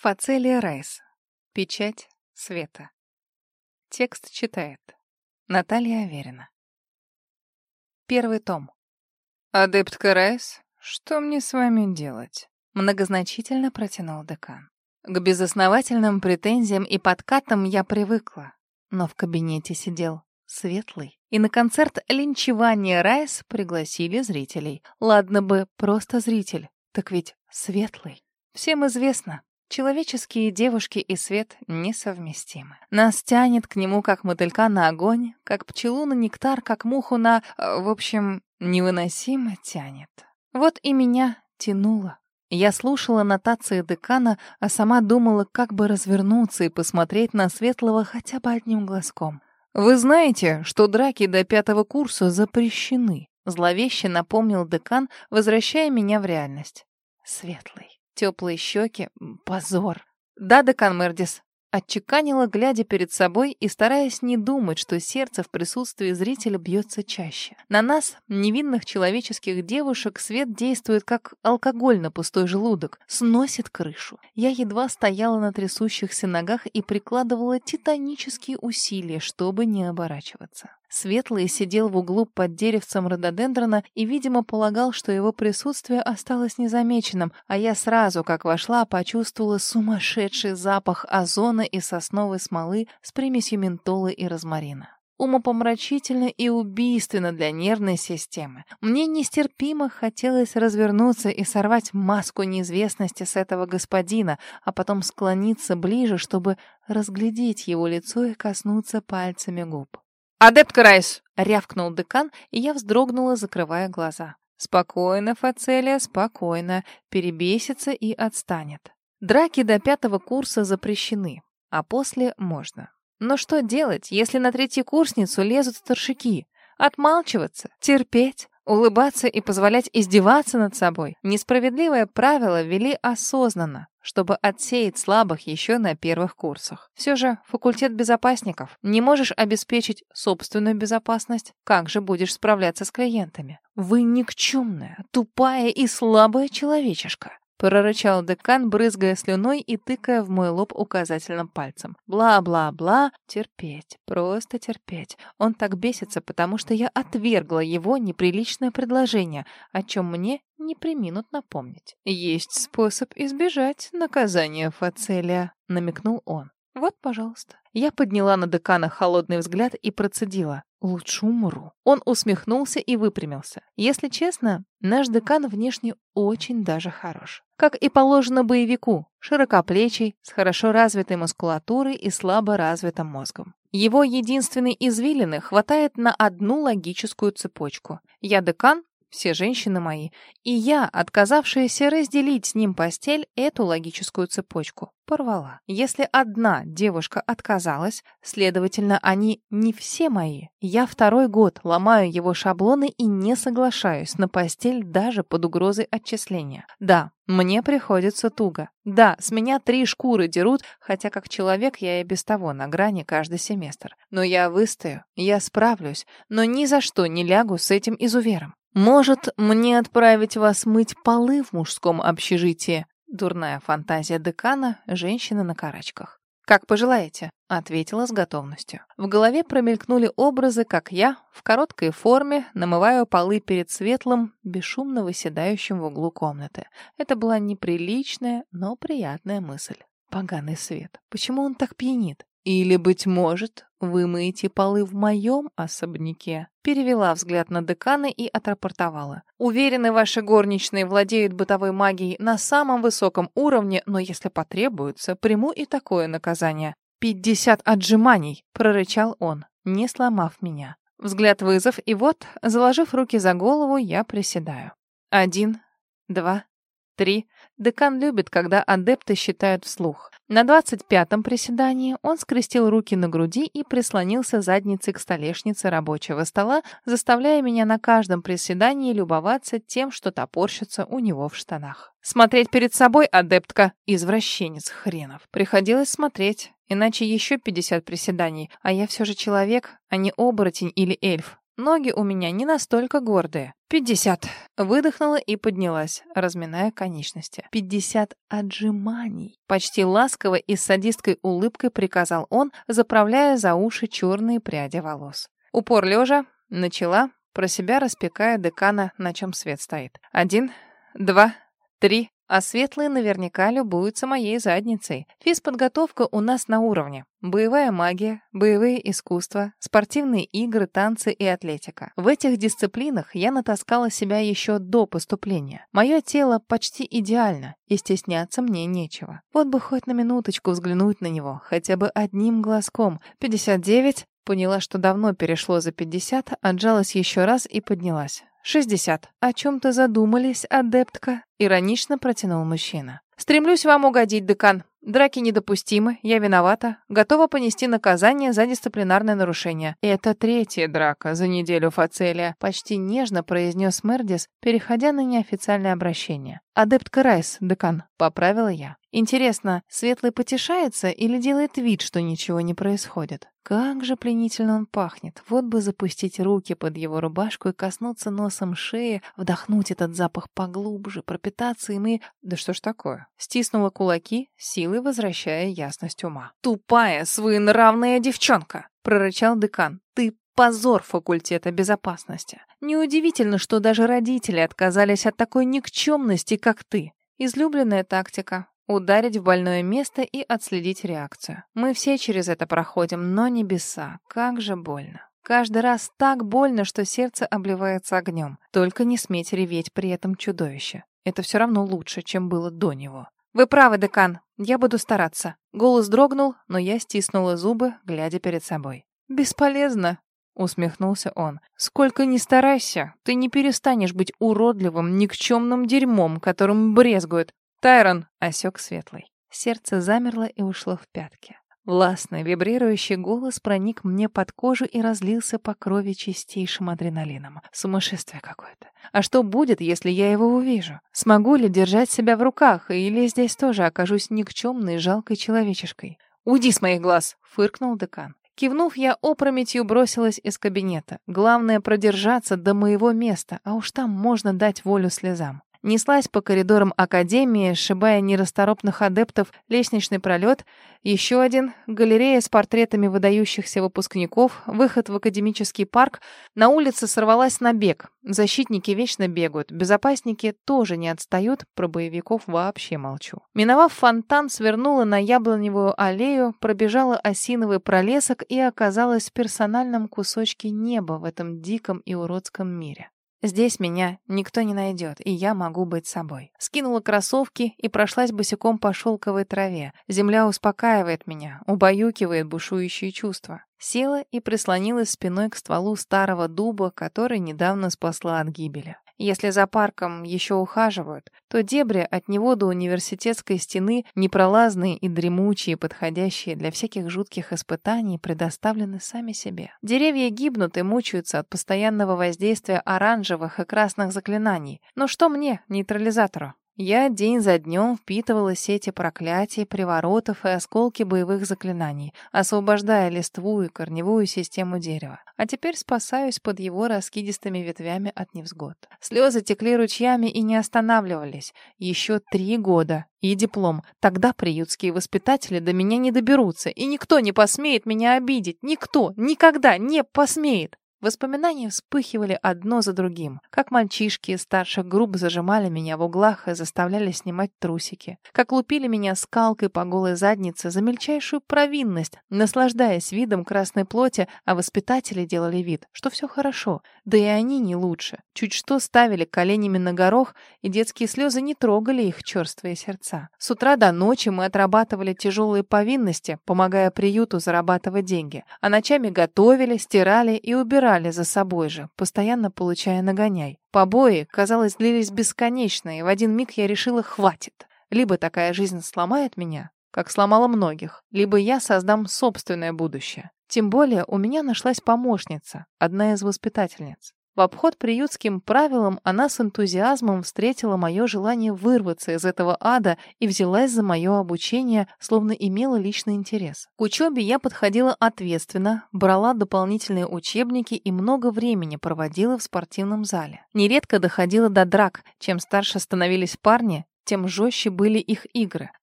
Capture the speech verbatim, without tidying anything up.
Фацелия Райс. Печать света. Текст читает Наталья Аверина. Первый том. «Адептка Райс, что мне с вами делать?» Многозначительно протянул декан. К безосновательным претензиям и подкатам я привыкла, но в кабинете сидел Светлый, и на концерт линчевания Райс пригласили зрителей. Ладно бы просто зритель, так ведь Светлый. Всем известно, человеческие девушки и свет несовместимы. Нас тянет к нему как мотылька на огонь, как пчелу на нектар, как муху на... В общем, невыносимо тянет. Вот и меня тянуло. Я слушала нотации декана, а сама думала, как бы развернуться и посмотреть на Светлого хотя бы одним глазком. «Вы знаете, что драки до пятого курса запрещены?» Зловеще напомнил декан, возвращая меня в реальность. Светлый. Теплые щеки. Позор. «Да, декан Мердис», — отчеканила, глядя перед собой и стараясь не думать, что сердце в присутствии зрителя бьется чаще. На нас, невинных человеческих девушек, свет действует как алкоголь на пустой желудок, сносит крышу. Я едва стояла на трясущихся ногах и прикладывала титанические усилия, чтобы не оборачиваться. Светлый сидел в углу под деревцем рододендрона и, видимо, полагал, что его присутствие осталось незамеченным, а я сразу, как вошла, почувствовала сумасшедший запах озона и сосновой смолы с примесью ментола и розмарина. Умопомрачительно и убийственно для нервной системы. Мне нестерпимо хотелось развернуться и сорвать маску неизвестности с этого господина, а потом склониться ближе, чтобы разглядеть его лицо и коснуться пальцами губ. «Адептка Райс!» — рявкнул декан, и я вздрогнула, закрывая глаза. «Спокойно, Фацелия, спокойно. Перебесится и отстанет. Драки до пятого курса запрещены, а после можно. Но что делать, если на третьекурсницу лезут старшики? Отмалчиваться, терпеть, улыбаться и позволять издеваться над собой? Несправедливое правило ввели осознанно, чтобы отсеять слабых еще на первых курсах. Все же факультет безопасников. Не можешь обеспечить собственную безопасность, как же будешь справляться с клиентами? Вы никчемная, тупая и слабая человечешка, прорычал декан, брызгая слюной и тыкая в мой лоб указательным пальцем. Бла-бла-бла, терпеть, просто терпеть. Он так бесится, потому что я отвергла его неприличное предложение, о чем мне не преминут напомнить. «Есть способ избежать наказания, Фацелия», — намекнул он. «Вот, пожалуйста». Я подняла на декана холодный взгляд и процедила. «Лучше умру». Он усмехнулся и выпрямился. Если честно, наш декан внешне очень даже хорош. Как и положено боевику, широкоплечий, с хорошо развитой мускулатурой и слабо развитым мозгом. Его единственной извилины хватает на одну логическую цепочку. Я декан, все женщины мои, и я, отказавшаяся разделить с ним постель, эту логическую цепочку порвала. Если одна девушка отказалась, следовательно, они не все мои. Я второй год ломаю его шаблоны и не соглашаюсь на постель даже под угрозой отчисления. Да, мне приходится туго. Да, с меня три шкуры дерут, хотя как человек я и без того на грани каждый семестр. Но я выстою, я справлюсь, но ни за что не лягу с этим изувером. Может, мне отправить вас мыть полы в мужском общежитии? Дурная фантазия декана, женщина на карачках. «Как пожелаете», — ответила с готовностью. В голове промелькнули образы, как я, в короткой форме, намываю полы перед Светлым, бесшумно выседающим в углу комнаты. Это была неприличная, но приятная мысль. Поганый свет. Почему он так пьянит? Или, быть может, вы мыете полы в моем особняке? Перевела взгляд на декана и отрапортовала. Уверены, ваши горничные владеют бытовой магией на самом высоком уровне, но если потребуется, приму и такое наказание. «Пятьдесят отжиманий!» — прорычал он, не сломав меня. Взгляд вызов, и вот, заложив руки за голову, я приседаю. Один, два, три. Декан любит, когда адепты считают вслух. На двадцать пятом приседании он скрестил руки на груди и прислонился задницей к столешнице рабочего стола, заставляя меня на каждом приседании любоваться тем, что топорщится у него в штанах. Смотреть перед собой, адептка, извращенец хренов. Приходилось смотреть, иначе еще пятьдесят приседаний, а я все же человек, а не оборотень или эльф. Ноги у меня не настолько гордые. Пятьдесят. Выдохнула и поднялась, разминая конечности. Пятьдесят отжиманий. Почти ласково и с садистской улыбкой приказал он, заправляя за уши черные пряди волос. Упор лежа. Начала, про себя распекая декана, на чем свет стоит. Один, два, три. А светлые наверняка любуются моей задницей. Физподготовка у нас на уровне. Боевая магия, боевые искусства, спортивные игры, танцы и атлетика. В этих дисциплинах я натаскала себя еще до поступления. Мое тело почти идеально, и стесняться мне нечего. Вот бы хоть на минуточку взглянуть на него, хотя бы одним глазком. пятьдесят девять. Поняла, что давно перешло за пятьдесят, отжалась еще раз и поднялась. «Шестьдесят. О чем-то задумались, адептка?» — иронично протянул мужчина. «Стремлюсь вам угодить, декан. Драки недопустимы, я виновата. Готова понести наказание за дисциплинарное нарушение». «Это третья драка за неделю, Фацелия», — почти нежно произнес Мердис, переходя на неофициальное обращение. «Адептка Райс, декан», — поправила я. «Интересно, Светлый потешается или делает вид, что ничего не происходит?» Как же пленительно он пахнет. Вот бы запустить руки под его рубашку и коснуться носом шеи, вдохнуть этот запах поглубже, пропитаться им и... Да что ж такое? Стиснула кулаки, силой возвращая ясность ума. «Тупая, своенравная девчонка!» — прорычал декан. «Ты позор факультета безопасности. Неудивительно, что даже родители отказались от такой никчемности, как ты. Излюбленная тактика. Ударить в больное место и отследить реакцию. Мы все через это проходим, но небеса, как же больно. Каждый раз так больно, что сердце обливается огнем. Только не сметь реветь при этом чудовище. Это все равно лучше, чем было до него. «Вы правы, декан. Я буду стараться». Голос дрогнул, но я стиснула зубы, глядя перед собой. «Бесполезно», — усмехнулся он. «Сколько ни старайся, ты не перестанешь быть уродливым, никчемным дерьмом, которым брезгуют. Тайрон!» — осек Светлый. Сердце замерло и ушло в пятки. Властный, вибрирующий голос проник мне под кожу и разлился по крови чистейшим адреналином. Сумасшествие какое-то. А что будет, если я его увижу? Смогу ли держать себя в руках, или здесь тоже окажусь никчемной, жалкой человечешкой? «Уйди с моих глаз!» — фыркнул декан. Кивнув, я опрометью бросилась из кабинета. Главное — продержаться до моего места, а уж там можно дать волю слезам. Неслась по коридорам академии, сшибая нерасторопных адептов, лестничный пролет, еще один, галерея с портретами выдающихся выпускников, выход в академический парк. На улице сорвалась на бег. Защитники вечно бегают, безопасники тоже не отстают, про боевиков вообще молчу. Миновав фонтан, свернула на яблоневую аллею, пробежала осиновый пролесок и оказалась в персональном кусочке неба в этом диком и уродском мире. Здесь меня никто не найдет, и я могу быть собой. Скинула кроссовки и прошлась босиком по шелковой траве. Земля успокаивает меня, убаюкивает бушующие чувства. Села и прислонилась спиной к стволу старого дуба, который недавно спасла от гибели. Если за парком еще ухаживают, то дебри от него до университетской стены, непролазные и дремучие, подходящие для всяких жутких испытаний, предоставлены сами себе. Деревья гибнут и мучаются от постоянного воздействия оранжевых и красных заклинаний. Но что мне, нейтрализатору? Я день за днем впитывала сети проклятий, приворотов и осколки боевых заклинаний, освобождая листву и корневую систему дерева. А теперь спасаюсь под его раскидистыми ветвями от невзгод. Слезы текли ручьями и не останавливались. Еще три года и диплом. Тогда приютские воспитатели до меня не доберутся, и никто не посмеет меня обидеть. Никто никогда не посмеет. Воспоминания вспыхивали одно за другим. Как мальчишки из старших групп зажимали меня в углах и заставляли снимать трусики. Как лупили меня скалкой по голой заднице за мельчайшую провинность, наслаждаясь видом красной плоти, а воспитатели делали вид, что все хорошо. Да и они не лучше. Чуть что ставили коленями на горох, и детские слезы не трогали их черствые сердца. С утра до ночи мы отрабатывали тяжелые повинности, помогая приюту зарабатывать деньги. А ночами готовили, стирали и убирали за собой же, постоянно получая нагоняй. Побои, казалось, длились бесконечно, и в один миг я решила: хватит. Либо такая жизнь сломает меня, как сломала многих, либо я создам собственное будущее. Тем более у меня нашлась помощница, одна из воспитательниц. В обход приютским правилам она с энтузиазмом встретила мое желание вырваться из этого ада и взялась за мое обучение, словно имела личный интерес. К учебе я подходила ответственно, брала дополнительные учебники и много времени проводила в спортивном зале. Нередко доходило до драк. Чем старше становились парни, тем жестче были их игры.